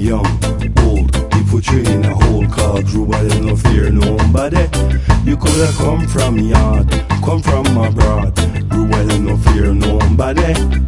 young, old, he put you in a hole called Rubal, you no fear nobody. You coulda come from yard, come from abroad, Rubal, you no fear nobody.